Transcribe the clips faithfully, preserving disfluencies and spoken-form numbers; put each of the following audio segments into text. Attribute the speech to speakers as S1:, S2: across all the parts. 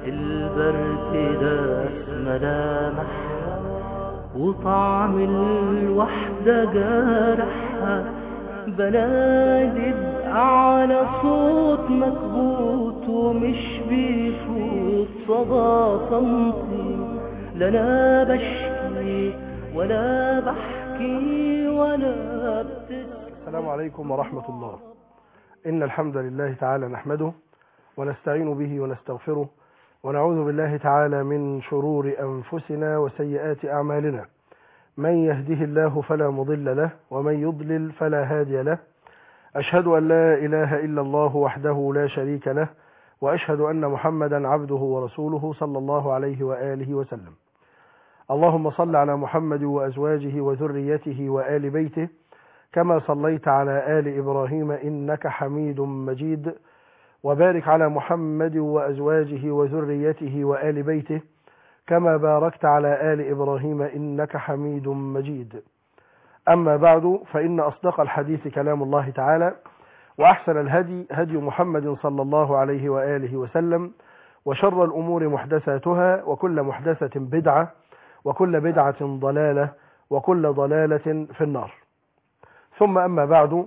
S1: البرد داس ملامح وطعم الوحدة جارحها، بنادي بأعلى صوت مكبوت ومش بيفوت صدى صمتي، لا أنا بشكي ولا بحكي ولا بتسكي.
S2: السلام عليكم ورحمة الله. إن الحمد لله تعالى نحمده ونستعين به ونستغفره ونعوذ بالله تعالى من شرور أنفسنا وسيئات أعمالنا، من يهده الله فلا مضل له ومن يضلل فلا هادي له. أشهد أن لا إله إلا الله وحده لا شريك له، وأشهد أن محمدا عبده ورسوله صلى الله عليه وآله وسلم. اللهم صل على محمد وأزواجه وذريته وآل بيته كما صليت على آل إبراهيم إنك حميد مجيد، وبارك على محمد وأزواجه وذريته وآل بيته كما باركت على آل إبراهيم إنك حميد مجيد. أما بعد، فإن أصدق الحديث كلام الله تعالى، وأحسن الهدي هدي محمد صلى الله عليه وآله وسلم، وشر الأمور محدثاتها، وكل محدثة بدعة، وكل بدعة ضلالة، وكل ضلالة في النار. ثم أما بعد،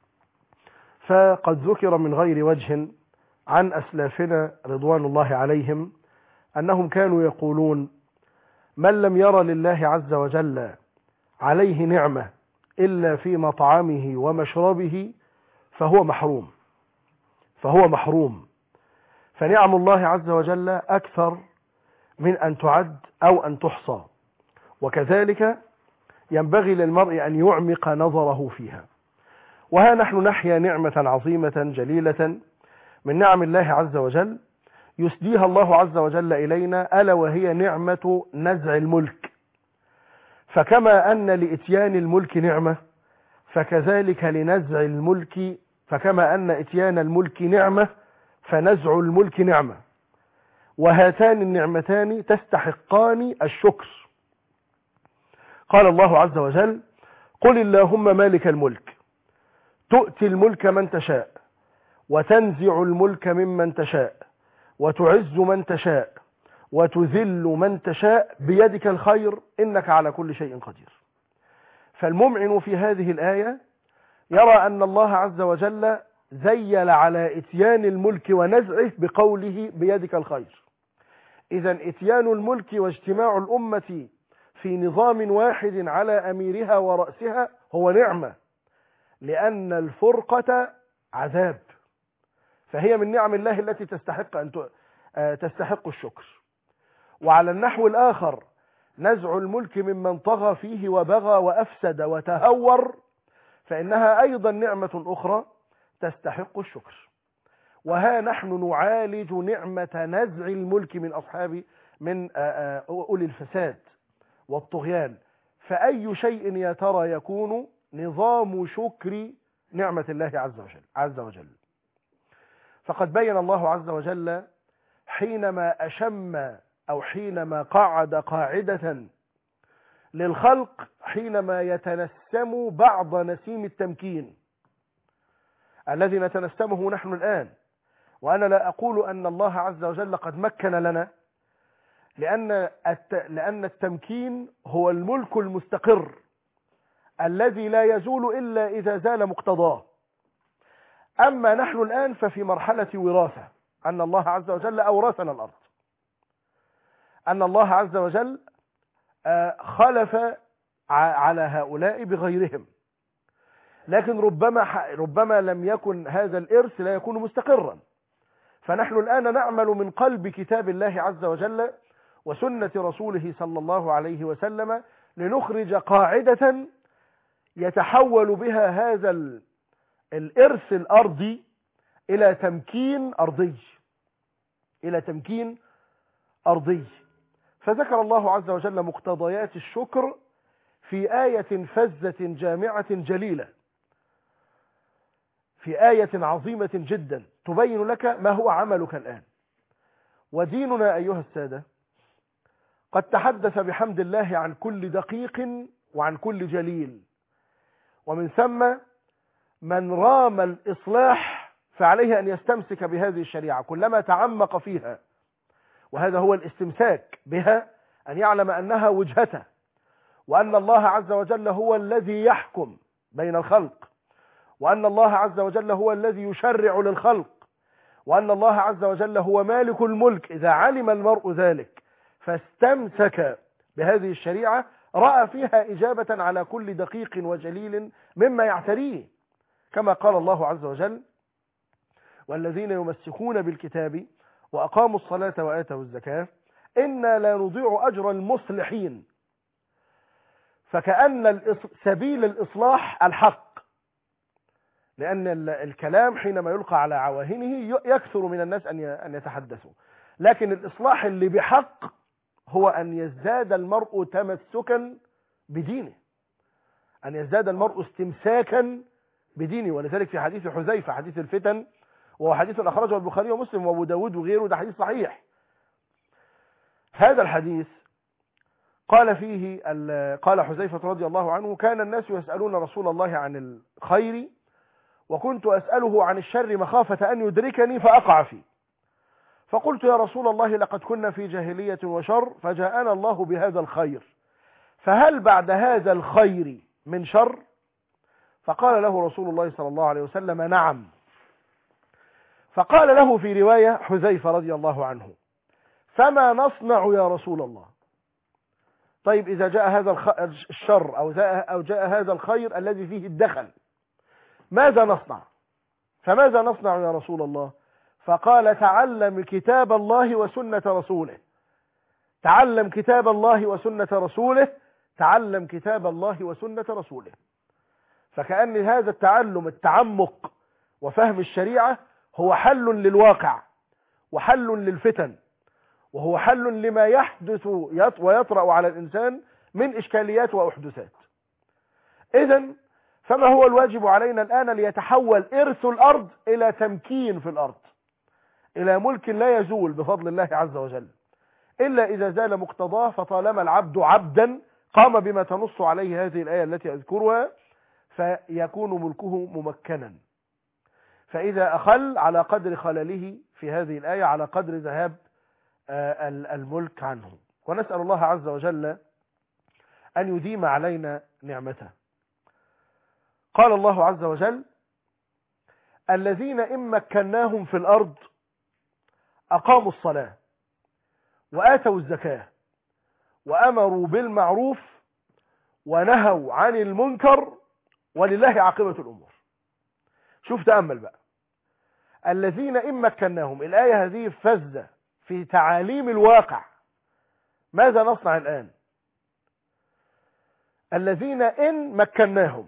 S2: فقد ذكر من غير وجه عن أسلافنا رضوان الله عليهم أنهم كانوا يقولون: من لم ير لله عز وجل عليه نعمة إلا في مطعمه ومشربه فهو محروم فهو محروم فنعم الله عز وجل أكثر من أن تعد أو أن تحصى، وكذلك ينبغي للمرء أن يعمق نظره فيها. وها نحن نحيا نعمة عظيمة جليلة من نعم الله عز وجل يسديها الله عز وجل إلينا، ألا وهي نعمة نزع الملك. فكما أن لإتيان الملك نعمة، فكذلك لنزع الملك، فكما أن إتيان الملك نعمة فنزع الملك نعمة، وهاتان النعمتان تستحقان الشكر. قال الله عز وجل: قل اللهم مالك الملك تؤتي الملك من تشاء وتنزع الملك ممن تشاء وتعز من تشاء وتذل من تشاء بيدك الخير إنك على كل شيء قدير. فالممعن في هذه الآية يرى أن الله عز وجل ذيل على إتيان الملك ونزعه بقوله بيدك الخير. إذن إتيان الملك واجتماع الأمة في نظام واحد على أميرها ورأسها هو نعمة، لأن الفرقة عذاب، فهي من نعم الله التي تستحق أن تستحق الشكر. وعلى النحو الآخر، نزع الملك ممن طغى فيه وبغى وأفسد وتهور، فإنها أيضا نعمة أخرى تستحق الشكر. وها نحن نعالج نعمة نزع الملك من أصحاب من أولي الفساد والطغيان، فأي شيء يا ترى يكون نظام شكر نعمة الله عز وجل عز وجل فقد بين الله عز وجل حينما أشم أو حينما قعد قاعدة للخلق، حينما يتنسم بعض نسيم التمكين الذي نتنسمه نحن الآن. وأنا لا أقول أن الله عز وجل قد مكن لنا، لأن لأن التمكين هو الملك المستقر الذي لا يزول إلا إذا زال مقتضاه. أما نحن الآن ففي مرحلة وراثة، أن الله عز وجل أورثنا الأرض، أن الله عز وجل خلف على هؤلاء بغيرهم، لكن ربما ربما لم يكن هذا الإرث لا يكون مستقرا. فنحن الآن نعمل من قلب كتاب الله عز وجل وسنة رسوله صلى الله عليه وسلم لنخرج قاعدة يتحول بها هذا الإرث الأرضي إلى تمكين أرضي إلى تمكين أرضي. فذكر الله عز وجل مقتضيات الشكر في آية فزة جامعة جليلة، في آية عظيمة جدا تبين لك ما هو عملك الآن. وديننا أيها السادة قد تحدث بحمد الله عن كل دقيق وعن كل جليل، ومن ثم من رام الإصلاح فعليه أن يستمسك بهذه الشريعة كلما تعمق فيها وهذا هو الاستمساك بها، أن يعلم أنها وجهته، وأن الله عز وجل هو الذي يحكم بين الخلق، وأن الله عز وجل هو الذي يشرع للخلق، وأن الله عز وجل هو مالك الملك. إذا علم المرء ذلك فاستمسك بهذه الشريعة رأى فيها إجابة على كل دقيق وجليل مما يعتريه، كما قال الله عز وجل: والذين يمسكون بالكتاب وأقاموا الصلاة وآتوا الزكاة إنا لا نضيع أجر المصلحين. فكأن سبيل الإصلاح الحق، لأن الكلام حينما يلقى على عواهنه يكثر من الناس أن يتحدثوا، لكن الإصلاح اللي بحق هو أن يزداد المرء تمسكا بدينه، أن يزداد المرء استمساكا بدينه. ولذلك في حديث حذيفة، حديث الفتن، وهو حديث أخرجه البخاري ومسلم وأبو داود وغيره، ده حديث صحيح. هذا الحديث قال فيه قال حذيفة رضي الله عنه: كان الناس يسألون رسول الله عن الخير وكنت أسأله عن الشر مخافة أن يدركني فأقع فيه، فقلت يا رسول الله لقد كنا في جاهلية وشر فجاءنا الله بهذا الخير، فهل بعد هذا الخير من شر؟ فقال له رسول الله صلى الله عليه وسلم: نعم. فقال له في رواية حذيفة رضي الله عنه: فما نصنع يا رسول الله؟ طيب إذا جاء هذا الشر أو جاء, أو جاء هذا الخير الذي فيه الدخل ماذا نصنع؟ فماذا نصنع يا رسول الله؟ فقال: تعلم كتاب الله وسنة رسوله، تعلم كتاب الله وسنة رسوله، تعلم كتاب الله وسنة رسوله. فكأن هذا التعلم، التعمق وفهم الشريعة هو حل للواقع وحل للفتن، وهو حل لما يحدث ويطرأ على الإنسان من إشكاليات وأحدثات. إذن فما هو الواجب علينا الآن؟ ليتحول إرث الأرض إلى تمكين في الأرض، إلى ملك لا يزول بفضل الله عز وجل، إلا إذا زال مقتضاه. فطالما العبد عبدا قام بما تنص عليه هذه الآية التي أذكرها فيكون ملكه ممكنا. فإذا أخل على قدر خلله في هذه الآية على قدر ذهاب الملك عنه. ونسأل الله عز وجل أن يديم علينا نعمته. قال الله عز وجل: الذين إن مكناهم في الأرض أقاموا الصلاة وآتوا الزكاة وأمروا بالمعروف ونهوا عن المنكر ولله عاقبة الأمور. شوف تأمل بقى، الذين إن مكناهم، الآية هذه فزة في تعاليم الواقع. ماذا نصنع الآن؟ الذين إن مكناهم،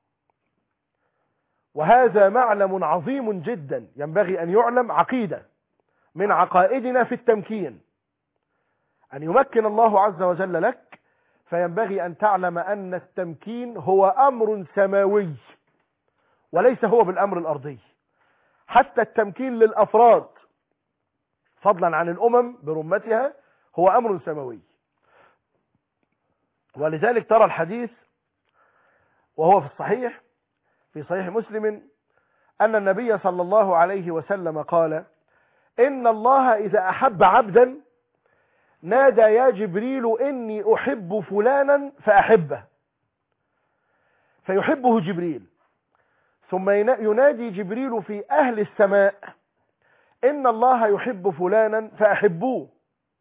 S2: وهذا معلم عظيم جدا ينبغي أن يعلم، عقيدة من عقائدنا في التمكين، أن يمكن الله عز وجل لك، فينبغي أن تعلم أن التمكين هو أمر سماوي وليس هو بالأمر الأرضي. حتى التمكين للأفراد فضلا عن الأمم برمتها هو أمر سماوي. ولذلك ترى الحديث وهو في الصحيح في صحيح مسلم أن النبي صلى الله عليه وسلم قال: إن الله إذا أحب عبدا نادى يا جبريل إني أحب فلانا فأحبه، فيحبه جبريل، ثم ينادي جبريل في أهل السماء إن الله يحب فلانا فأحبوه،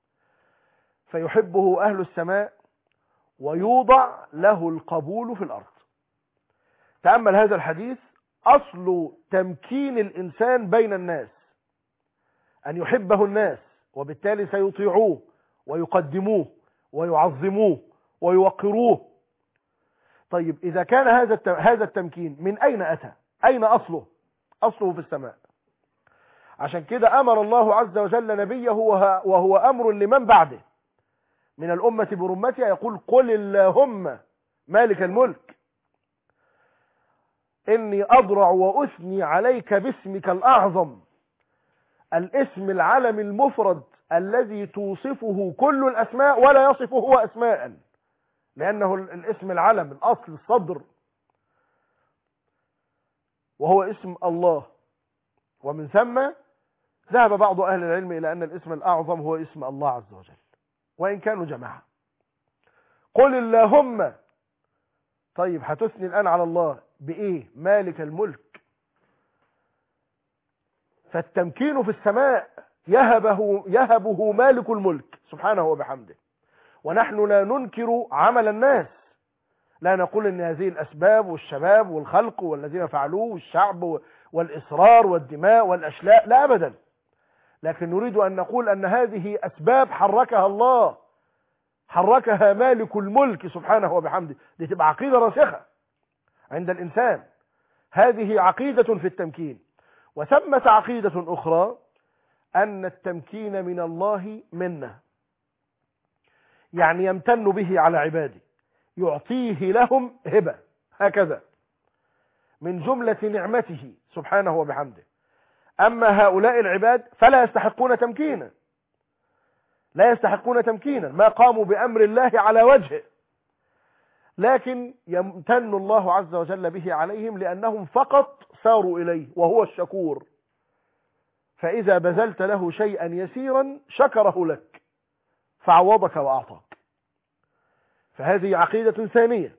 S2: فيحبه أهل السماء ويوضع له القبول في الأرض. تأمل هذا الحديث، أصل تمكين الإنسان بين الناس أن يحبه الناس، وبالتالي سيطيعوه ويقدموه ويعظموه ويوقروه. طيب إذا كان هذا هذا التمكين من أين أتى؟ أين أصله؟ أصله في السماء. عشان كده أمر الله عز وجل نبيه وهو أمر لمن بعده من الأمة برمتها، يقول: قل اللهم مالك الملك إني أضرع وأثني عليك باسمك الأعظم، الاسم العلم المفرد الذي توصفه كل الأسماء ولا يصفه هو أسماء، لأنه الاسم العلم الأصل الصدر، وهو اسم الله، ومن ثم ذهب بعض أهل العلم إلى أن الاسم الأعظم هو اسم الله عز وجل، وإن كانوا جماعة. قل اللهم. طيب هتثني الآن على الله بإيه؟ مالك الملك. فالتمكين في السماء يهبه, يهبه مالك الملك سبحانه وبحمده، ونحن لا ننكر عمل الناس، لا نقول ان هذه الاسباب والشباب والخلق والذين فعلوه والشعب والاصرار والدماء والاشلاء، لا ابدا، لكن نريد ان نقول ان هذه اسباب حركها الله، حركها مالك الملك سبحانه وبحمده. دي تبقى عقيدة راسخة عند الانسان. هذه عقيدة في التمكين. وثمة عقيدة اخرى ان التمكين من الله منه، يعني يمتن به على عباده، يعطيه لهم هبة، هكذا من جملة نعمته سبحانه وبحمده. أما هؤلاء العباد فلا يستحقون تمكينا، لا يستحقون تمكينا، ما قاموا بأمر الله على وجهه، لكن يمتن الله عز وجل به عليهم لأنهم فقط ساروا إليه وهو الشكور. فإذا بذلت له شيئا يسيرا شكره لك فعوضك وأعطاك. فهذه عقيدة ثانية،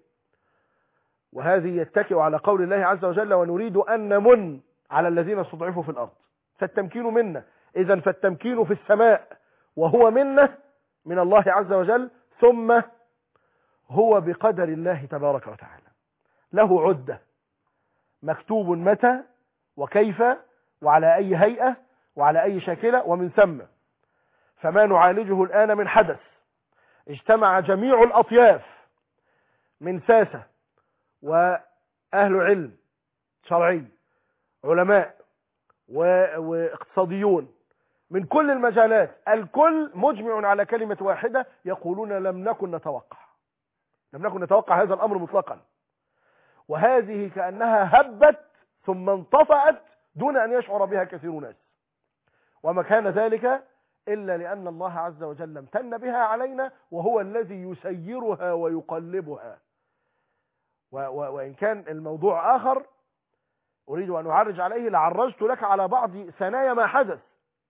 S2: وهذه يتكئ على قول الله عز وجل ونريد أن نمن على الذين استضعفوا في الأرض. فالتمكين منا، إذن فالتمكين في السماء وهو منه من الله عز وجل، ثم هو بقدر الله تبارك وتعالى، له عدة، مكتوب متى وكيف وعلى أي هيئة وعلى أي شاكلة ومن ثم. فما نعالجه الآن من حدث اجتمع جميع الأطياف من ساسة وأهل علم شرعي، علماء واقتصاديون من كل المجالات، الكل مجمع على كلمة واحدة، يقولون لم نكن نتوقع لم نكن نتوقع هذا الأمر مطلقا. وهذه كأنها هبت ثم انطفأت دون أن يشعر بها كثير ناس، وما كان ذلك إلا لأن الله عز وجل امتن بها علينا، وهو الذي يسيرها ويقلبها. وإن كان الموضوع آخر أريد أن أعرج عليه، لعرجت لك على بعض ثنايا ما حدث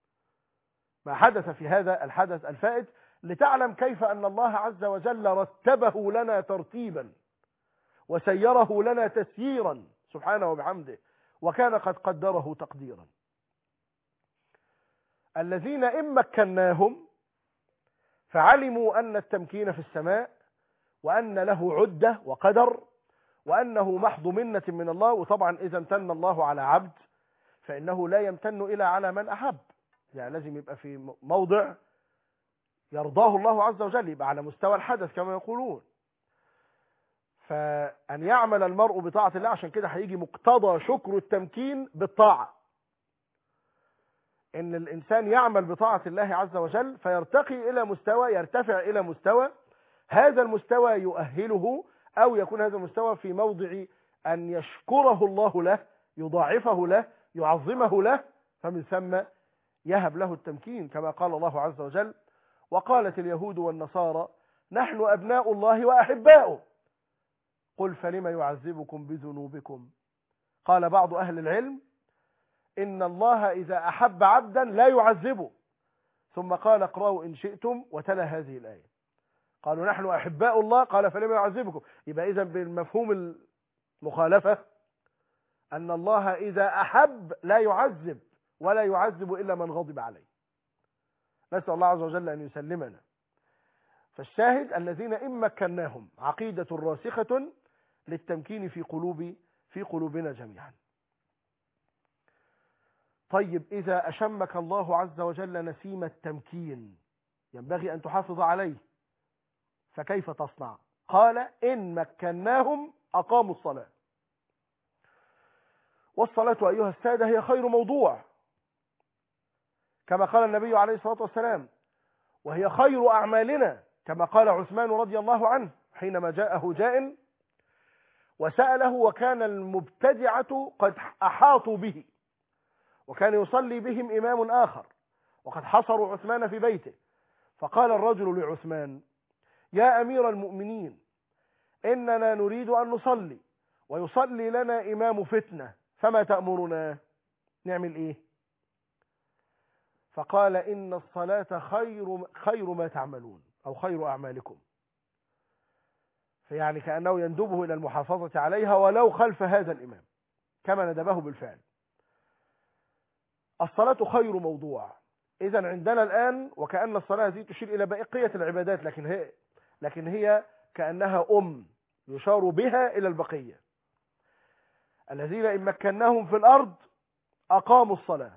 S2: ما حدث في هذا الحدث الفائت، لتعلم كيف أن الله عز وجل رتبه لنا ترتيبا وسيره لنا تسييرا سبحانه وبحمده، وكان قد قدره تقديرا. الذين إن مكناهم فعلموا أن التمكين في السماء، وأن له عدة وقدر، وأنه محض منة من الله. وطبعا إذا امتن الله على عبد فإنه لا يمتن إلا على من أحب، يعني لازم يبقى في موضع يرضاه الله عز وجل، يبقى على مستوى الحدث كما يقولون. فأن يعمل المرء بطاعة الله، عشان كده هيجي مقتضى شكر التمكين بالطاعة، ان الانسان يعمل بطاعة الله عز وجل فيرتقي الى مستوى، يرتفع الى مستوى، هذا المستوى يؤهله او يكون هذا المستوى في موضع ان يشكره الله له، يضاعفه له، يعظمه له، فمن ثم يهب له التمكين، كما قال الله عز وجل وقالت اليهود والنصارى نحن ابناء الله واحباؤه قل فلم يعذبكم بذنوبكم. قال بعض اهل العلم إن الله إذا أحب عبدا لا يعذبه، ثم قال اقرأوا إن شئتم وتلا هذه الآية. قالوا نحن أحباء الله، قال فلما يعذبكم. يبقى إذن بالمفهوم المخالفة أن الله إذا أحب لا يعذب، ولا يعذب إلا من غضب عليه. نسأل الله عز وجل أن يسلمنا. فالشاهد الذين إن مكناهم، عقيدة راسخة للتمكين في قلوب في قلوبنا جميعا. طيب إذا أشمك الله عز وجل نسيم التمكين ينبغي أن تحافظ عليه، فكيف تصنع؟ قال إن مكناهم أقاموا الصلاة. والصلاة أيها السادة هي خير موضوع، كما قال النبي عليه الصلاة والسلام، وهي خير أعمالنا، كما قال عثمان رضي الله عنه حينما جاءه جاء وسأله، وكان المبتدعة قد أحاطوا به، وكان يصلي بهم إمام آخر، وقد حصروا عثمان في بيته. فقال الرجل لعثمان يا أمير المؤمنين إننا نريد أن نصلي ويصلي لنا إمام فتنة، فما تأمرنا؟ نعمل إيه؟ فقال إن الصلاة خير خير ما تعملون أو خير أعمالكم، فيعني كأنه يندبه إلى المحافظة عليها ولو خلف هذا الإمام كما ندبه بالفعل. الصلاة خير موضوع. إذن عندنا الآن وكأن الصلاة هذه تشير إلى بقية العبادات، لكن هي لكن هي كأنها أم يشار بها إلى البقية. الذين إن مكناهم في الأرض أقاموا الصلاة.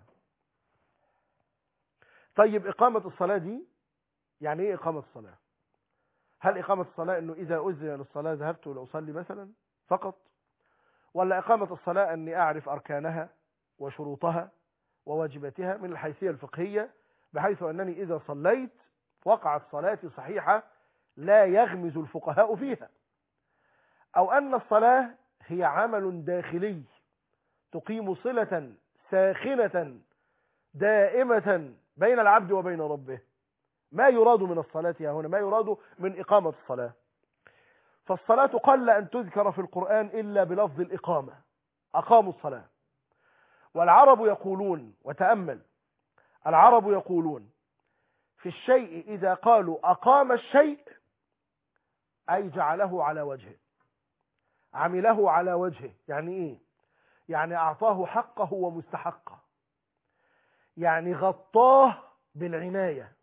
S2: طيب إقامة الصلاة دي يعني إيه إقامة الصلاة؟ هل إقامة الصلاة إنه إذا أذن للصلاة ذهبت لأصلي مثلا فقط، ولا إقامة الصلاة أني أعرف أركانها وشروطها وواجباتها من الحيثية الفقهية، بحيث أنني إذا صليت وقعت صلاتي صحيحة لا يغمز الفقهاء فيها، أو أن الصلاة هي عمل داخلي تقيم صلة ساخنة دائمة بين العبد وبين ربه. ما يراد من الصلاة هنا، ما يراد من إقامة الصلاة؟ فالصلاة قل أن تذكر في القرآن إلا بلفظ الإقامة، أقاموا الصلاة. والعرب يقولون، وتأمل، العرب يقولون في الشيء إذا قالوا أقام الشيء أي جعله على وجهه، عمله على وجهه. يعني إيه؟ يعني أعطاه حقه ومستحقه، يعني غطاه بالعناية.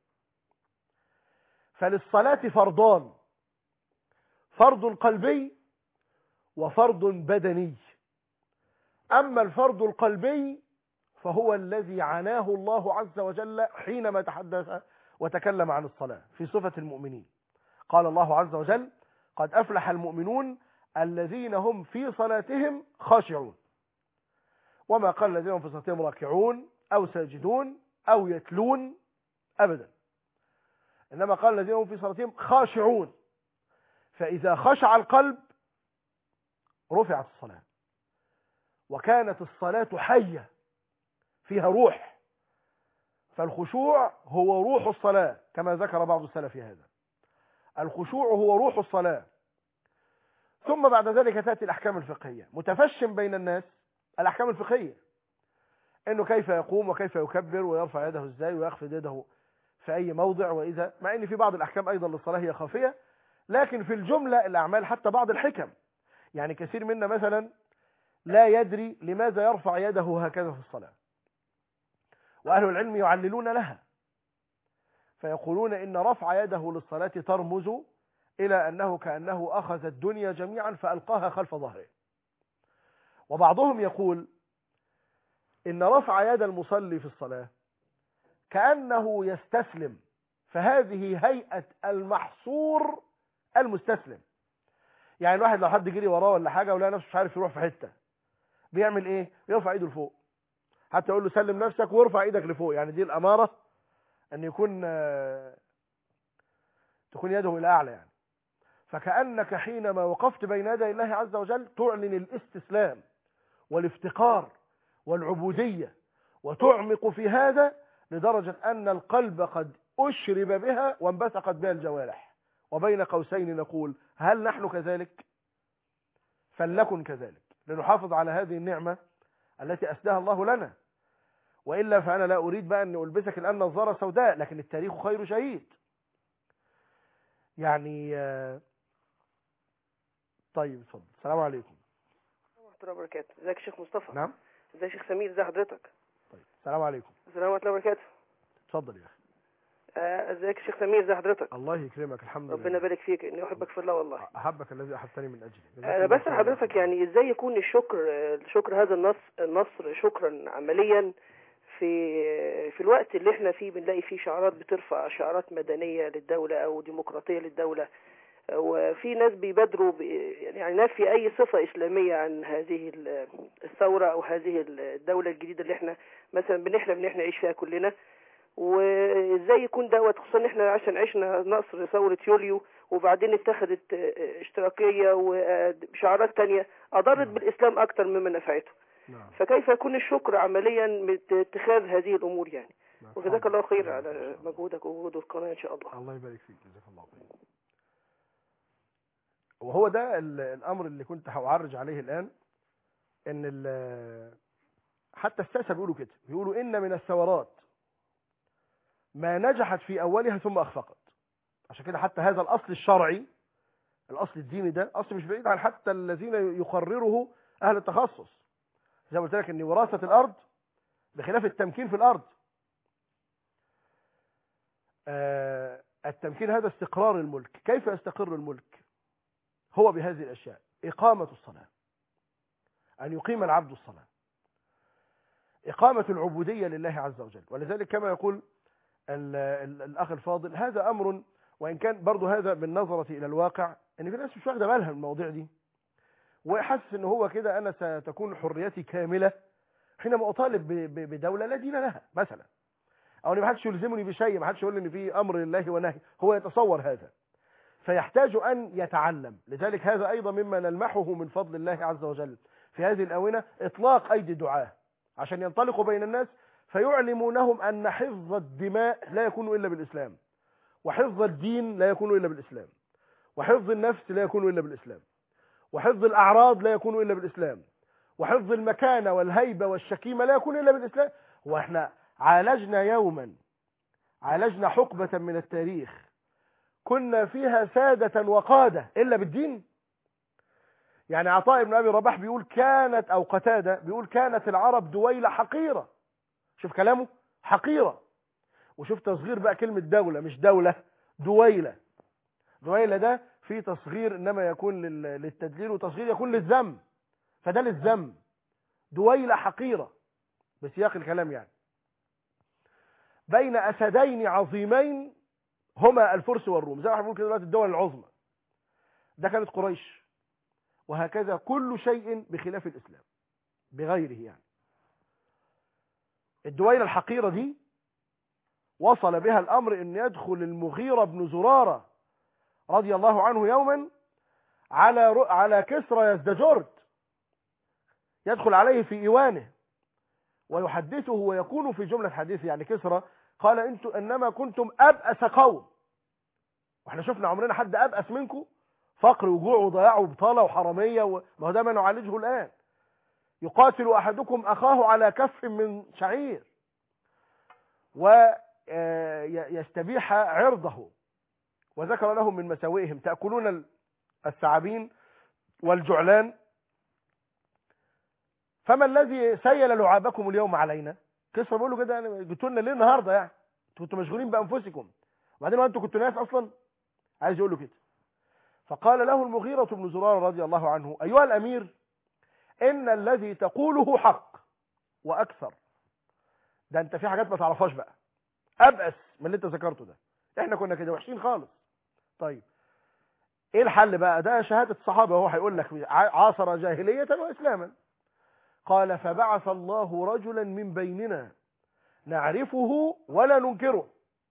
S2: فللصلاة فرضان، فرض قلبي وفرض بدني. أما الفرض القلبي فهو الذي عناه الله عز وجل حينما تحدث وتكلم عن الصلاة في صفة المؤمنين. قال الله عز وجل: قد أفلح المؤمنون الذين هم في صلاتهم خاشعون. وما قال الذين هم في صلاتهم راكعون أو ساجدون أو يتلون أبدا، إنما قال الذين هم في صلاتهم خاشعون. فإذا خشع القلب رفعت الصلاة، وكانت الصلاة حية فيها روح. فالخشوع هو روح الصلاة كما ذكر بعض السلف هذا، الخشوع هو روح الصلاة. ثم بعد ذلك تأتي الأحكام الفقهية. متفشم بين الناس الأحكام الفقهية، إنه كيف يقوم وكيف يكبر ويرفع يده ازاي ويخفض يده في أي موضع، وإذا مع إن في بعض الأحكام أيضا للصلاة هي خافية، لكن في الجملة الأعمال حتى بعض الحكم. يعني كثير منا مثلا لا يدري لماذا يرفع يده هكذا في الصلاة، وأهل العلم يعللون لها فيقولون إن رفع يده للصلاة ترمز إلى أنه كأنه أخذ الدنيا جميعا فألقاها خلف ظهره. وبعضهم يقول إن رفع يد المصلي في الصلاة كأنه يستسلم، فهذه هيئة المحصور المستسلم. يعني الواحد لو حد جري وراه ولا حاجة ولا نفسه مش عارف يروح في حتة، بيعمل إيه؟ يرفع إيده لفوق، حتى يقول له سلم نفسك وارفع إيدك لفوق. يعني دي الأمارة أن يكون تكون يده إلى أعلى. يعني فكأنك حينما وقفت بين يدي الله عز وجل تعلن الاستسلام والافتقار والعبودية، وتعمق في هذا لدرجة أن القلب قد أشرب بها وانبثقت بها الجوارح. وبين قوسين نقول: هل نحن كذلك؟ فلنكن كذلك لنحافظ على هذه النعمة التي أسداها الله لنا. وإلا فأنا لا أريد بقى أن ألبسك الآن نظارة سوداء، لكن التاريخ خير شهيد. يعني طيب اتفضل. السلام عليكم
S3: ورحمة الله وبركاته. ازيك يا شيخ مصطفى؟
S2: نعم.
S3: ازيك يا شيخ سمير؟ ازي حضرتك؟
S2: طيب السلام عليكم.
S3: السلام ورحمة الله وبركاته.
S2: اتفضل يا اخي.
S3: ازيك يا شيخ سمير؟ ازي حضرتك؟
S2: الله يكرمك. الحمد لله.
S3: ربنا يبارك فيك، اني احبك في الله والله.
S2: احبك الذي احبتني من اجله.
S3: انا بسأل حضرتك يعني ازاي يكون الشكر شكر هذا النصر النصر شكرا عمليا في في الوقت اللي احنا فيه بنلاقي فيه شعارات بترفع شعارات مدنية للدولة او ديمقراطية للدولة، وفي ناس بيبادروا يعني نفي اي صفة اسلامية عن هذه الثورة او هذه الدولة الجديدة اللي احنا مثلا بنحلم ان احنا نعيش فيها كلنا. وازاي يكون دوت، خصوصا ان احنا عشان عشنا نصر ثورة يوليو وبعدين اتخذت اشتراكية وشعارات تانية اضرت بالاسلام اكتر مما نفعته. نعم. فكيف يكون الشكر عمليا من اتخاذ هذه الامور يعني؟ نعم. وجزاك الله خير على مجهودك ووجود القناة ان شاء الله.
S2: الله يبارك فيك. جزاك الله خير. وهو ده الامر اللي كنت هعرج عليه الان، ان حتى الساسة بيقولوا كده، بيقولوا ان من الثورات ما نجحت في أولها ثم أخفقت. عشان كده حتى هذا الأصل الشرعي، الأصل الديني ده أصل مش بعيد عن حتى الذين يقرره أهل التخصص. زي ما قلت لك إن وراثة الأرض بخلاف التمكين في الأرض. آه التمكين هذا استقرار الملك. كيف يستقر الملك؟ هو بهذه الأشياء: إقامة الصلاة، أن يقيم العبد الصلاة، إقامة العبودية لله عز وجل. ولذلك كما يقول ال ال الأخ الفاضل، هذا أمر، وإن كان برضو هذا بالنظرة إلى الواقع إن في ناس مش واخدة بالها من المواضيع دي، ويحسس إن هو كده أنا ستكون حريتي كاملة حينما أطالب بدولة لا دين لها مثلا، أو إن ما حدش يلزمني بشيء، ما حدش يقول لي إن في أمر لله ونهي. هو يتصور هذا، فيحتاج أن يتعلم. لذلك هذا أيضا مما نلمحه من فضل الله عز وجل في هذه الآونة، إطلاق أيدي الدعاة عشان ينطلقوا بين الناس فيعلمونهم أن حفظ الدماء لا يكون إلا بالإسلام، وحفظ الدين لا يكون إلا بالإسلام، وحفظ النفس لا يكون إلا بالإسلام، وحفظ الأعراض لا يكون إلا بالإسلام، وحفظ المكانة والهيبة والشكيمة لا يكون إلا بالإسلام. وإحنا عالجنا يوما، عالجنا حقبة من التاريخ كنا فيها سادة وقادة إلا بالدين. يعني عطاء بن أبي رباح بيقول كانت، أو قتادة بيقول كانت العرب دويلة حقيرة. شوف كلامه، حقيرة. وشوف تصغير بقى كلمة دولة، مش دولة، دويلة. دويلة ده في تصغير إنما يكون للتدليل، وتصغير يكون للذم، فده للذم. دويلة حقيرة بسياق الكلام، يعني بين أسدين عظيمين هما الفرس والروم. زي ما احنا بنقول كده دلوقتي الدول العظمى، ده كانت قريش. وهكذا كل شيء بخلاف الإسلام بغيره. يعني الدويلة الحقيرة دي وصل بها الأمر أن يدخل المغيرة بن زرارة رضي الله عنه يوما على على كسرى يزدجرد، يدخل عليه في إيوانه ويحدثه ويكون في جملة حديث. يعني كسرى قال انتم انما كنتم ابأس قوم، واحنا شفنا عمرنا حد ابأس منكم؟ فقر وجوع وضياع وبطاله وحراميه و... ما هو ده ما نعالجه الان. يقاتل احدكم اخاه على كف من شعير ويستبيح عرضه، وذكر لهم من مساوئهم تأكلون الثعابين والجعلان، فما الذي سيل لعابكم اليوم علينا؟ كسرى بيقول له كده، جبتوا لنا ليه النهارده؟ يعني انتوا كنتوا مشغولين بانفسكم، وبعدين انتوا كنتوا ناس اصلا. عايز يقول له كده. فقال له المغيرة بن زرارة رضي الله عنه: ايها الامير، ان الذي تقوله حق واكثر. ده انت في حاجات ما تعرفهاش بقى، ابأس من اللي انت ذكرته ده. احنا كنا كده وحشين خالص. طيب ايه الحل بقى؟ ده شهادة الصحابة، هو هيقول لك عاصر جاهلية واسلاما. قال: فبعث الله رجلا من بيننا نعرفه ولا ننكره،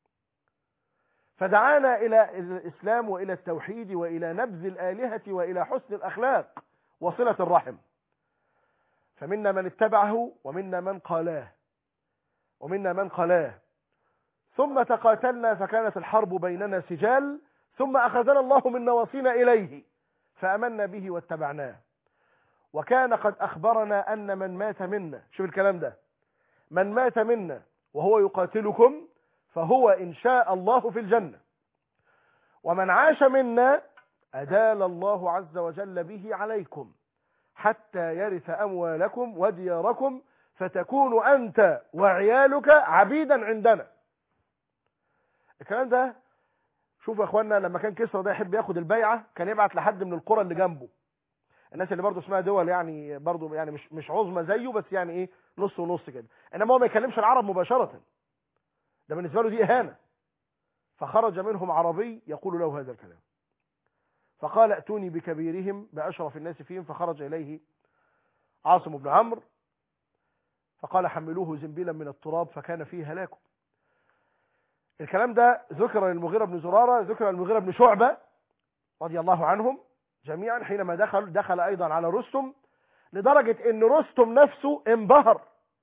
S2: فدعانا إلى الإسلام وإلى التوحيد وإلى نبذ الآلهة وإلى حسن الأخلاق وصلة الرحم، فمنا من اتبعه ومنا من قالاه ومنا من قلاه، ثم تقاتلنا فكانت الحرب بيننا سجال، ثم أخذنا الله من نواصينا إليه فأمنا به واتبعناه، وكان قد أخبرنا أن من مات منا، شوف الكلام ده، من مات منا وهو يقاتلكم فهو إن شاء الله في الجنة، ومن عاش منا أدال الله عز وجل به عليكم حتى يرث أموالكم ودياركم فتكون أنت وعيالك عبيدا عندنا. الكلام ده شوفوا يا اخوانا، لما كان كسرى ده يحب ياخد البيعة كان يبعت لحد من القرى اللي جنبه، الناس اللي برضه اسمها دول يعني برضه يعني مش مش عظمى زيه، بس يعني ايه نص ونص كده، انما هو ما يكلمش العرب مباشرة، ده بالنسبة له دي إهانة. فخرج منهم عربي يقول له هذا الكلام، فقال: ائتوني بكبيرهم بأشرف الناس فيهم، فخرج إليه عاصم بن عمرو فقال: حملوه زنبيلا من التراب فكان فيه هلاكه. الكلام ده ذكر للمغيرة بن زرارة، ذكر للمغيرة بن شعبة رضي الله عنهم جميعا حينما دخل دخل أيضا على رستم، لدرجة ان رستم نفسه انبهر.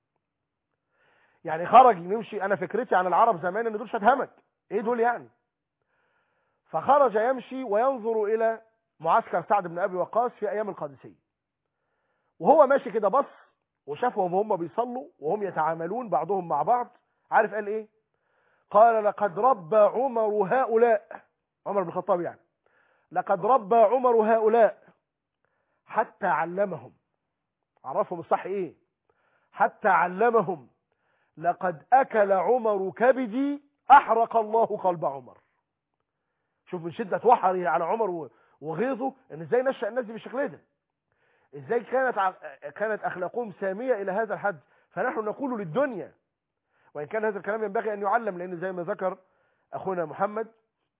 S2: يعني خرج يمشي، انا فكرتي عن العرب زمان ان دول شويه همج، ايه دول يعني؟ فخرج يمشي وينظر الى معسكر سعد بن ابي وقاص في ايام القادسيه، وهو ماشي كده بص وشافهم وهم بيصلوا وهم يتعاملون بعضهم مع بعض، عارف قال ايه؟ قال لقد ربى عمر هؤلاء، عمر بن الخطاب يعني، لقد ربى عمر هؤلاء حتى علمهم، عرفهم الصح ايه، حتى علمهم لقد اكل عمر كبدي احرق الله قلب عمر. شوف من شدة وحره على عمر وغيظه ان ازاي نشأ الناس دي بالشكل ده، ازاي كانت كانت اخلاقهم سامية الى هذا الحد. فنحن نقول للدنيا، وان كان هذا الكلام ينبغي ان يعلم، لان زي ما ذكر اخونا محمد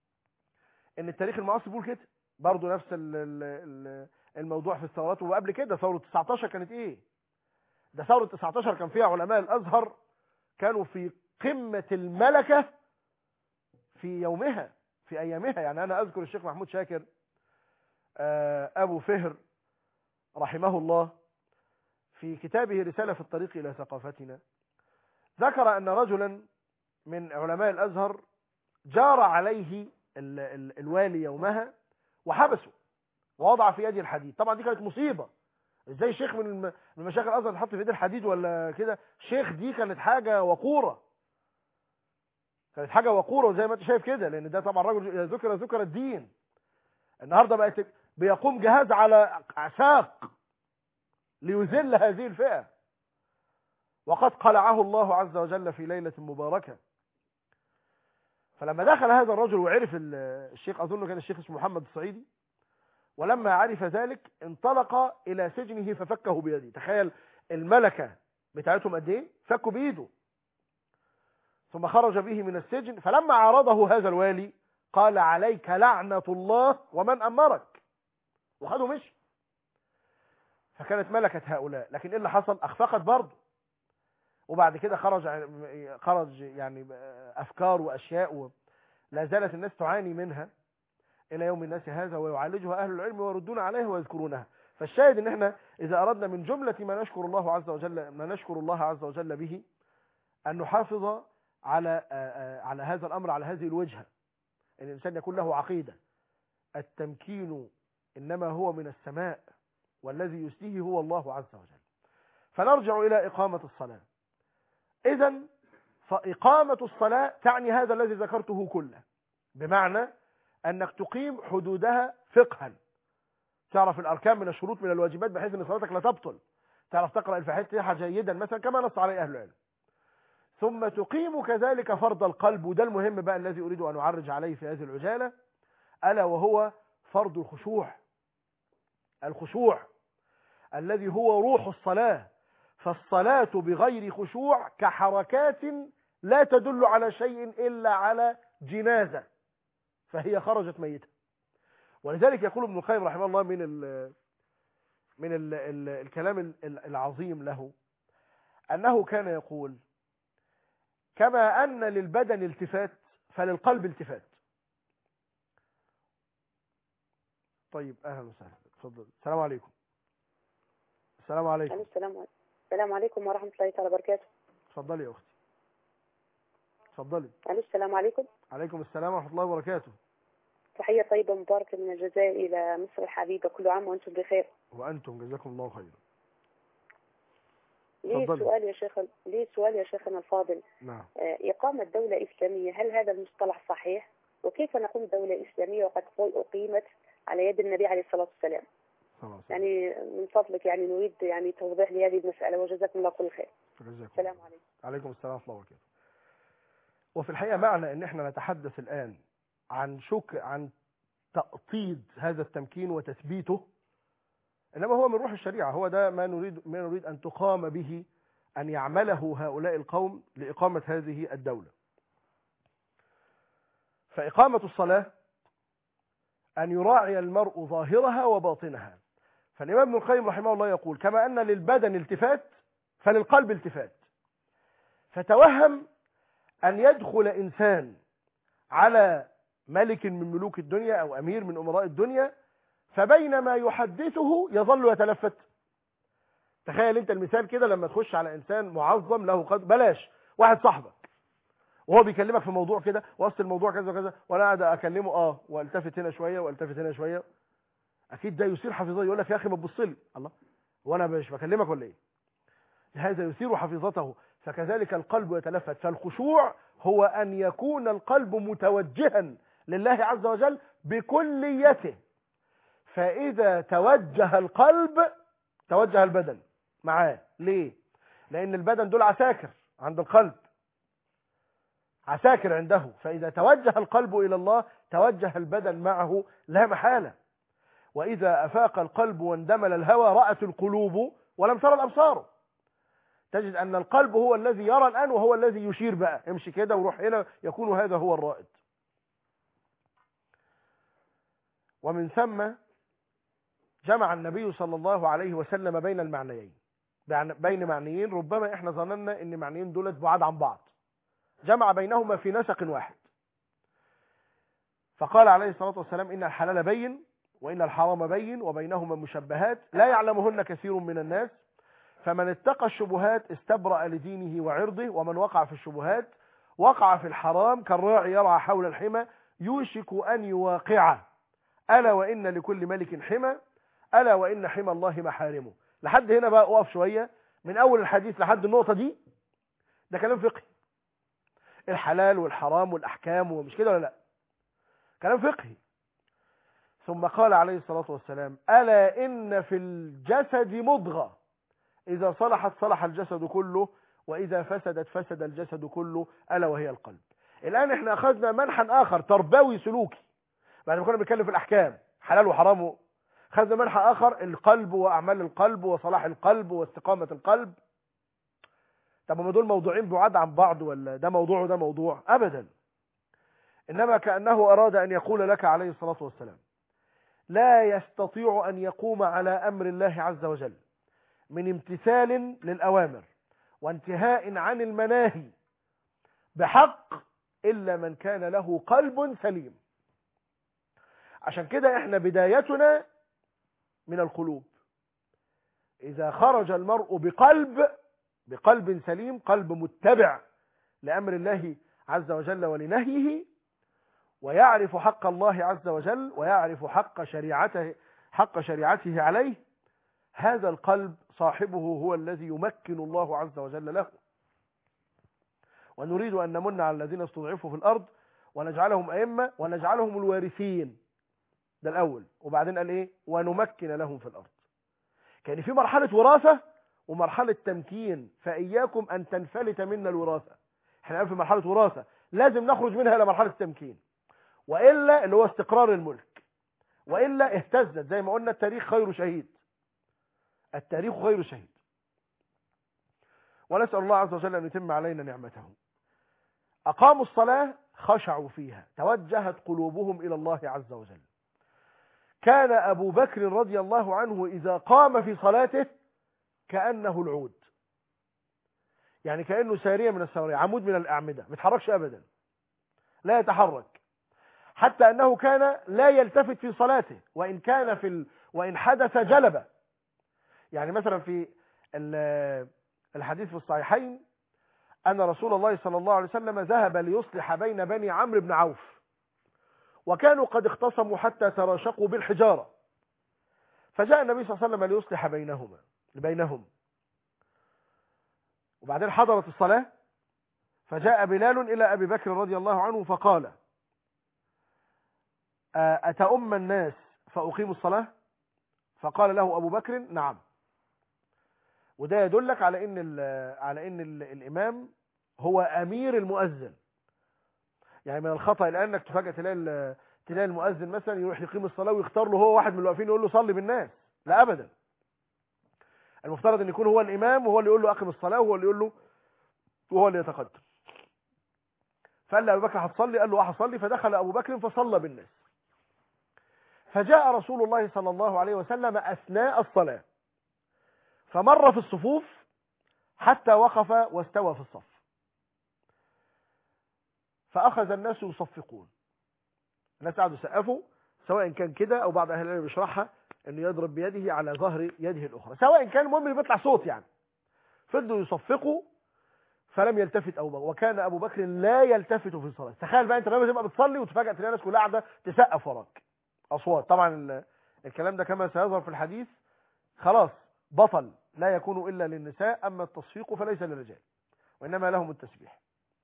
S2: ان التاريخ المعاصر بيقول كده برضه نفس الموضوع في الثورات. وقبل كده ثورة تسعتاشر كانت ايه؟ ده ثورة تسعتاشر كان فيها علماء الازهر كانوا في قمة الملكة في يومها في ايامها. يعني انا اذكر الشيخ محمود شاكر ابو فهر رحمه الله في كتابه رسالة في الطريق الى ثقافتنا ذكر ان رجلا من علماء الازهر جار عليه ال ال الوالي يومها وحبسه ووضع في يده الحديد. طبعا دي كانت مصيبة، ازاي شيخ من مشايخ الازهر تحط في يده الحديد ولا كده؟ شيخ دي كانت حاجة وقورة، كانت حاجة وقورة زي ما انت شايف كده، لان ده طبعا رجل ذكر ذكر الدين. النهاردة بقت بيقوم جهاز على ساق ليذل هذه الفئة، وقد قلعه الله عز وجل في ليلة مباركة. فلما دخل هذا الرجل وعرف الشيخ، اظن كان الشيخ اسمه محمد الصعيدي، ولما عرف ذلك انطلق الى سجنه ففكه بيده. تخيل الملكة بتاعتهم قد ايه، فكوا بايده. ثم خرج به من السجن، فلما عارضه هذا الوالي قال عليك لعنة الله ومن أمرك، وخده مشي. فكانت ملكة هؤلاء، لكن ايه اللي حصل؟ اخفقت برضه، وبعد كده خرج خرج يعني افكار واشياء لا زالت الناس تعاني منها الى يوم الناس هذا، ويعالجها اهل العلم ويردون عليها ويذكرونها. فالشاهد ان احنا اذا اردنا من جملة ما نشكر الله عز وجل ما نشكر الله عز وجل به ان نحافظ على على هذا الامر، على هذه الوجهة، ان الانسان يكون له عقيدة. التمكين انما هو من السماء، والذي يسليه هو الله عز وجل. فنرجع الى اقامة الصلاة. اذا فاقامة الصلاة تعني هذا الذي ذكرته كله، بمعنى انك تقيم حدودها فقها، تعرف الاركان من الشروط من الواجبات بحيث ان صلاتك لا تبطل، تعرف تقرأ الفاتحة جيدا مثلا كما نص عليه اهل العلم. ثم تقيم كذلك فرض القلب، وده المهم بقى الذي اريد ان اعرج عليه في هذه العجالة، الا وهو فرض الخشوع. الخشوع الذي هو روح الصلاة. فالصلاة بغير خشوع كحركات لا تدل على شيء إلا على جنازة، فهي خرجت ميتة. ولذلك يقول ابن القيم رحمه الله من ال من ال ال الكلام العظيم له، أنه كان يقول كما أن للبدن التفات فللقلب التفات. طيب أهلا وسهلا، تفضل. السلام عليكم. السلام عليكم.
S4: السلام عليكم. السلام عليكم ورحمة الله تعالى وبركاته.
S2: تفضلي يا أختي، تفضلي.
S4: السلام عليكم.
S2: عليكم السلام ورحمة الله وبركاته.
S4: تحية طيبة مباركة من الجزائر إلى مصر الحبيبة، كل عام وأنتم بخير.
S2: وأنتم جزاكم الله خيرا.
S4: لي سؤال يا شيخ لي سؤال يا شيخنا الفاضل.
S2: نعم.
S4: إقامة دولة إسلامية، هل هذا المصطلح صحيح؟ وكيف نقوم دولة إسلامية وقد أقيمت على يد النبي عليه الصلاة والسلام؟
S2: خلاص. يعني
S4: من فضلك يعني نريد يعني توضيح لهذه المسألة، وجزاكم الله كل خير. السلام عليكم.
S2: عليكم السلام ورحمة الله وبركاته. وفي الحقيقة معنى ان احنا نتحدث الآن عن شك عن تأطيد هذا التمكين وتثبيته، انما هو من روح الشريعة، هو ده ما نريد ما نريد ان تقام به، ان يعمله هؤلاء القوم لإقامة هذه الدولة. فإقامة الصلاة أن يراعي المرء ظاهرها وباطنها. فالإمام ابن القيم رحمه الله يقول كما أن للبدن التفات فللقلب التفات. فتوهم أن يدخل إنسان على ملك من ملوك الدنيا أو أمير من أمراء الدنيا، فبينما يحدثه يظل يتلفت. تخيل أنت المثال كده، لما تخش على إنسان معظم له قدر، بلاش واحد صاحبك وهو بيكلمك في موضوع كده، وسط الموضوع كذا وكذا، وانا قاعد اكلمه اه والتفت هنا شويه والتفت هنا شويه، اكيد ده يثير حفيظته. يقول لك يا اخي ما تبص لي، الله وانا مش بكلمك ولا ايه؟ هذا يثير حفيظته، فكذلك القلب يتلفت. فالخشوع هو أن يكون القلب متوجها لله عز وجل بكليته، فإذا توجه القلب توجه البدن معاه. ليه؟ لأن البدن دول عساكر عند القلب، عساكر عنده، فإذا توجه القلب إلى الله توجه البدن معه لا محالة. وإذا أفاق القلب واندمل الهوى رأت القلوب ولم ترى الأبصار. تجد أن القلب هو الذي يرى الآن وهو الذي يشير بقى، امشي كده وروح هنا، يكون هذا هو الرائد. ومن ثم جمع النبي صلى الله عليه وسلم بين المعنيين، بين معنيين ربما احنا ظننا ان معنيين دولت بعاد عن بعض، جمع بينهما في نسق واحد. فقال عليه الصلاة والسلام إن الحلال بين وإن الحرام بين وبينهما مشبهات لا يعلمهن كثير من الناس، فمن اتقى الشبهات استبرأ لدينه وعرضه، ومن وقع في الشبهات وقع في الحرام كالراعي يرعى حول الحمى يوشك أن يواقعه، ألا وإن لكل ملك حمى، ألا وإن حمى الله محارمه. لحد هنا بقى أقف شوية، من أول الحديث لحد النقطة دي ده كلام فقهي، الحلال والحرام والأحكام، ومش كده ولا لا؟ كلام فقهي. ثم قال عليه الصلاة والسلام ألا إن في الجسد مضغة إذا صلحت صلح الجسد كله وإذا فسدت فسد الجسد كله ألا وهي القلب. الآن احنا أخذنا منحى آخر تربوي سلوكي، بعد ما كنا بنتكلم في الأحكام حلال وحرام، خذنا منحى آخر القلب وأعمال القلب وصلاح القلب واستقامة القلب. طب ما دول موضوعين بعاد عن بعض، ولا ده موضوع وده موضوع؟ أبدا. إنما كأنه أراد أن يقول لك عليه الصلاة والسلام لا يستطيع أن يقوم على أمر الله عز وجل من امتثال للأوامر وانتهاء عن المناهي بحق إلا من كان له قلب سليم. عشان كده احنا بدايتنا من القلوب. إذا خرج المرء بقلب بقلب سليم، قلب متبع لأمر الله عز وجل ولنهيه، ويعرف حق الله عز وجل ويعرف حق شريعته حق شريعته عليه، هذا القلب صاحبه هو الذي يمكن الله عز وجل له. ونريد أن نمن على الذين استضعفوا في الأرض ونجعلهم أئمة ونجعلهم الوارثين، ده الأول. وبعدين قال إيه؟ ونمكن لهم في الأرض. كان في مرحلة وراثة ومرحلة تمكين، فإياكم أن تنفلت منا الوراثة. احنا في مرحلة وراثة لازم نخرج منها إلى مرحلة التمكين، وإلا اللي هو استقرار الملك، وإلا اهتزت. زي ما قلنا التاريخ خير شهيد، التاريخ خير شهيد. ونسأل الله عز وجل أن يتم علينا نعمته. أقاموا الصلاة خشعوا فيها، توجهت قلوبهم إلى الله عز وجل. كان أبو بكر رضي الله عنه إذا قام في صلاته كأنه العود، يعني كأنه سارية من السواري، عمود من الأعمدة، ما يتحركش أبدا، لا يتحرك، حتى أنه كان لا يلتفت في صلاته، وإن كان في ال... وإن حدث جلبة. يعني مثلا في الحديث في الصحيحين أن رسول الله صلى الله عليه وسلم ذهب ليصلح بين بني عمرو بن عوف، وكانوا قد اختصموا حتى تراشقوا بالحجارة، فجاء النبي صلى الله عليه وسلم ليصلح بينهما بينهم وبعدين حضرت الصلاة، فجاء بلال إلى أبي بكر رضي الله عنه فقال أتأم الناس فأقيم الصلاة؟ فقال له أبو بكر نعم. وده يدلك على إن ال على إن ال الإمام هو أمير المؤذن. يعني من الخطأ الآن انك تفاجئ تلاقي تلاقي المؤذن مثلا يروح يقيم الصلاة ويختار له هو واحد من الواقفين يقول له صلي بالناس، لا أبدا. المفترض ان يكون هو الإمام وهو اللي يقول له أقم الصلاة وهو اللي يقول له وهو اللي يتقدم. فقال له أبو بكر هتصلي؟ قال له هصلي. فدخل أبو بكر فصلى بالناس. فجاء رسول الله صلى الله عليه وسلم أثناء الصلاة فمر في الصفوف حتى وقف واستوى في الصف، فأخذ الناس يصفقون، الناس قعدوا يسقفوا، سواء كان كده أو بعض أهل العلم بيشرحها إنه يضرب بيده على ظهر يده الأخرى، سواء كان المهم اللي بيطلع صوت يعني. فضلوا يصفقوا فلم يلتفت أبو بكر، وكان أبو بكر لا يلتفت في الصلاة. تخيل بقى أنت لما تبقى بتصلي وتفاجأ تلاقي الناس كلها قاعدة تسقف وراك أصوات. طبعا الكلام ده كما سيظهر في الحديث خلاص بطل، لا يكون إلا للنساء، أما التصفيق فليس للرجال. وإنما لهم التسبيح.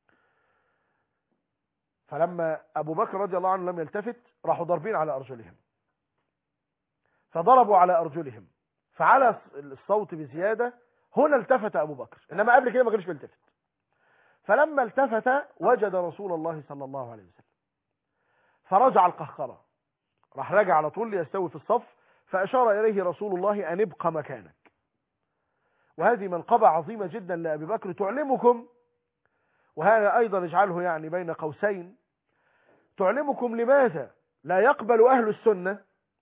S2: فلما أبو بكر رضي الله عنه لم يلتفت راحوا ضاربين على أرجلهم، فضربوا على أرجلهم فعلى الصوت بزيادة. هنا التفت أبو بكر، إنما قبل كده ما كانش بيلتفت. فلما التفت وجد رسول الله صلى الله عليه وسلم فرجع القهقرة، راح رجع على طول ليستوي في الصف، فأشار إليه رسول الله أن ابقى مكانك. وهذه منقبة عظيمة جدا لأبي بكر تعلمكم، وهذا أيضا اجعله يعني بين قوسين، تعلمكم لماذا لا يقبل أهل السنة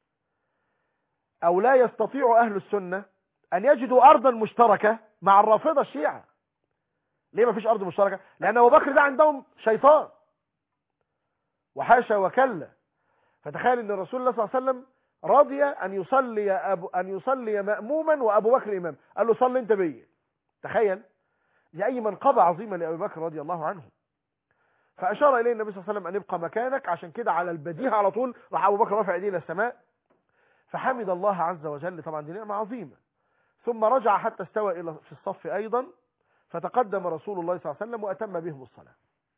S2: أو لا يستطيع أهل السنة أن يجدوا أرضا مشتركة مع الرافضة الشيعة. ليه ما فيش أرض مشتركة؟ لأن أبو بكر ده عندهم شيطان وحاشا وكلا. فتخيل أن الرسول الله صلى الله عليه وسلم رضي أن يصلي أبو أن يصلي مأموما وأبو بكر إمام، قال له صلي أنت بي. تخيل، دي أي منقبة عظيمة لأبي بكر رضي الله عنه. فأشار إليه النبي صلى الله عليه وسلم أن يبقى مكانك. عشان كده على البديهة على طول راح أبو بكر رافع يديه إلى السماء فحمد الله عز وجل. طبعا دي نعمة عظيمة. ثم رجع حتى استوى إلى في الصف أيضا، فتقدم رسول الله صلى الله عليه وسلم وأتم بهم الصلاة.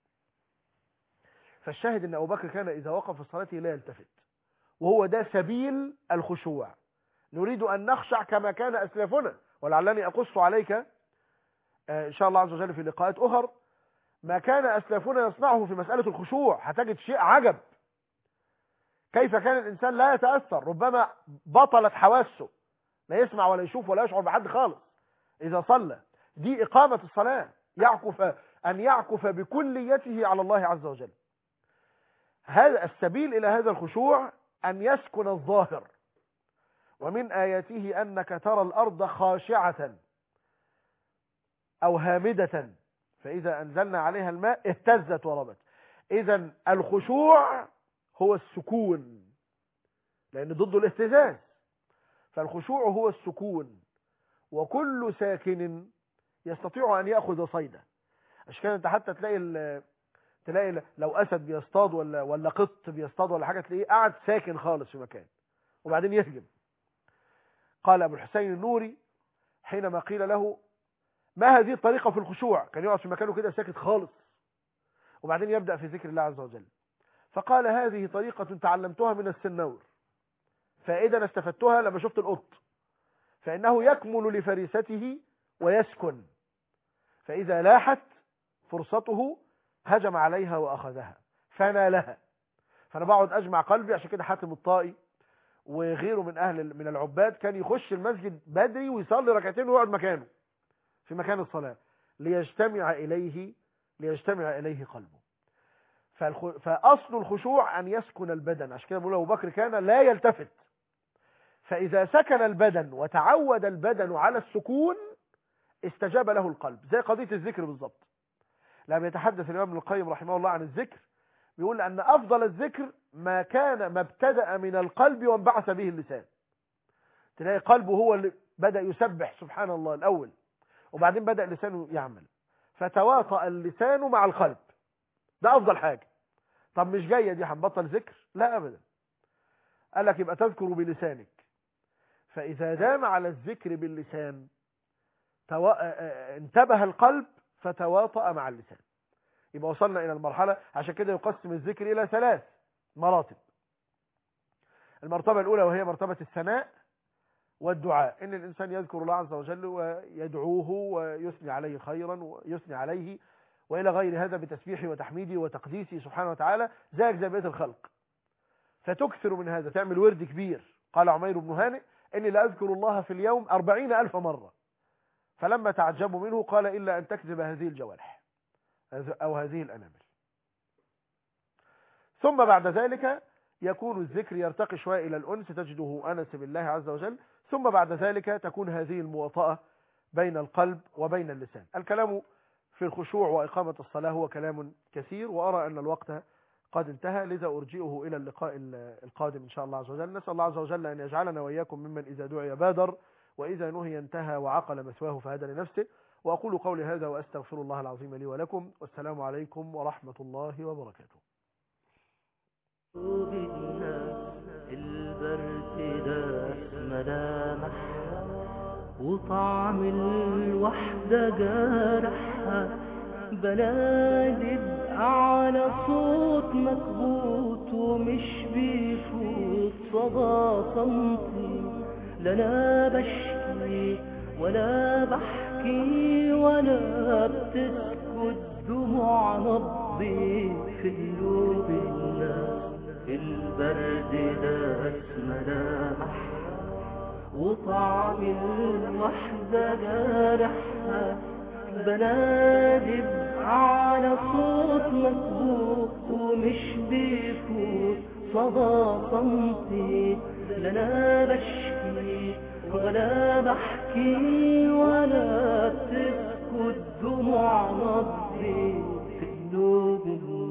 S2: فالشاهد أن أبو بكر كان إذا وقف في الصلاة لا يلتفت، وهو ده سبيل الخشوع. نريد أن نخشع كما كان أسلافنا، ولعلني أقص عليك إن شاء الله عز وجل في لقاءات أخر ما كان أسلافنا يصنعه في مسألة الخشوع. هتجد شيء عجب، كيف كان الإنسان لا يتأثر، ربما بطلت حواسه، لا يسمع ولا يشوف ولا يشعر بحد خالص إذا صلى. دي إقامة الصلاة، يعكف أن يعكف بكليته على الله عز وجل. هذا السبيل إلى هذا الخشوع أن يسكن الظاهر. ومن آياته أنك ترى الأرض خاشعة أو هامدة فإذا أنزلنا عليها الماء اهتزت وربت. إذن الخشوع هو السكون، لأن ضده الاهتزاز. فالخشوع هو السكون، وكل ساكن يستطيع أن يأخذ صيدا. عشان كده أنت حتى تلاقي تلاقي لو أسد بيصطاد ولا ولا قط بيصطاد ولا حاجة، تلاقيه قاعد ساكن خالص في مكان وبعدين يهجم. قال أبو الحسين النوري حينما قيل له ما هذه الطريقة في الخشوع، كان يقعد في مكانه كده ساكت خالص وبعدين يبدأ في ذكر الله عز وجل. فقال هذه طريقة تعلمتها من السنور، فإذا استفدتها لما شفت القط، فإنه يكمل لفريسته ويسكن، فإذا لاحت فرصته هجم عليها وأخذها فنالها. فأنا بقعد أجمع قلبي. عشان كده حاتم الطائي وغيره من أهل من العباد كان يخش المسجد بدري ويصلي ركعتين ويقعد مكانه في مكان الصلاة ليجتمع إليه ليجتمع إليه قلبه. فأصل الخشوع أن يسكن البدن. عشان كده بقول أبو بكر كان لا يلتفت، فإذا سكن البدن وتعود البدن على السكون استجاب له القلب، زي قضية الذكر بالضبط. لما يتحدث الإمام ابن القيم رحمه الله عن الذكر بيقول أن أفضل الذكر ما كان ما ابتدأ من القلب وانبعث به اللسان. تلاقي قلبه هو اللي بدأ يسبح سبحان الله الأول، وبعدين بدأ لسانه يعمل، فتواطأ اللسان مع القلب. ده أفضل حاجة. طب مش جاية دي هنبطل ذكر؟ لا أبدا. قال لك يبقى تذكر بلسانك، فإذا دام على الذكر باللسان تو... انتبه القلب فتواطأ مع اللسان. يبقى وصلنا إلى المرحلة. عشان كده يقسم الذكر إلى ثلاث مراتب. المرتبة الأولى وهي مرتبة الثناء والدعاء، إن الإنسان يذكر الله عز وجل ويدعوه ويثني عليه خيرا ويثني عليه وإلى غير هذا بتسبيحه وتحميده وتقديسه سبحانه وتعالى، زيك زي بقية الخلق. فتكثر من هذا، تعمل ورد كبير. قال عمير بن هانئ إني لأذكر الله في اليوم أربعين ألف مرة، فلما تعجبوا منه قال إلا أن تكذب هذه الجوارح أو هذه الأنامل. ثم بعد ذلك يكون الذكر يرتقي شوية إلى الأنس، تجده أنس بالله عز وجل. ثم بعد ذلك تكون هذه المواطأة بين القلب وبين اللسان. الكلام في الخشوع وإقامة الصلاة هو كلام كثير، وأرى أن الوقت قد انتهى، لذا أرجئه إلى اللقاء القادم إن شاء الله عز وجل. نسأل الله عز وجل أن يجعلنا وإياكم ممن إذا دعي بادر وإذا نهي انتهى وعقل مثواه فهدى لنفسه. وأقول قولي هذا وأستغفر الله العظيم لي ولكم، والسلام عليكم ورحمة الله وبركاته.
S1: البرد ده ملامح وطعم الوحدة جارحها بنادي بأعلى صوت مكبوت ومش بيفوت صدى صمتي، لا أنا بشكي ولا بحكي ولا بتسكت دموع نبضي في قلوب الناس. البرد داس ملامح وطعم الوحدة جارحها، بنادي بأعلى صوت مكبوت ومش بيفوت صدى صمتي، لا أنا بشكي ولا بحكي ولا بتسكت دموع نبضي في قلوب الناس.